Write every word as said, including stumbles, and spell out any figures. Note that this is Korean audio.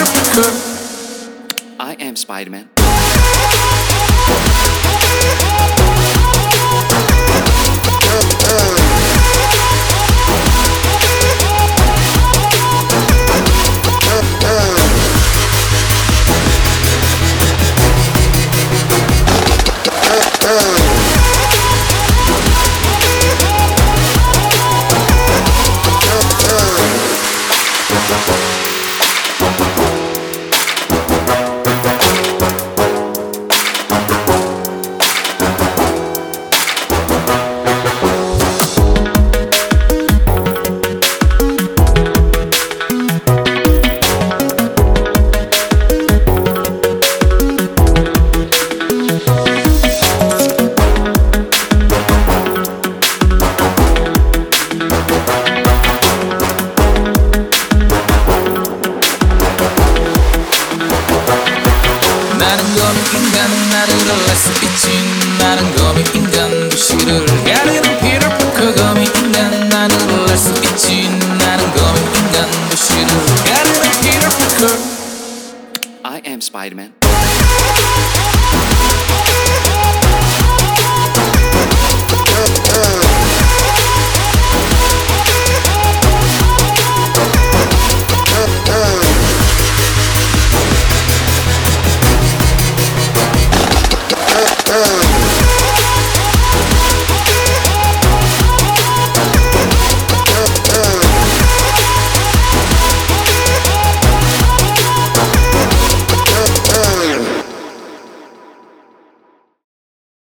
I am Spider-Man. 인간은 나를 알수 있지 나는 거미 인간 도시를 가리는 피를 그 거미 인간 나를 알 수 있지 나는 거미 인간 도시를 가리는 피를 I am Spider-Man.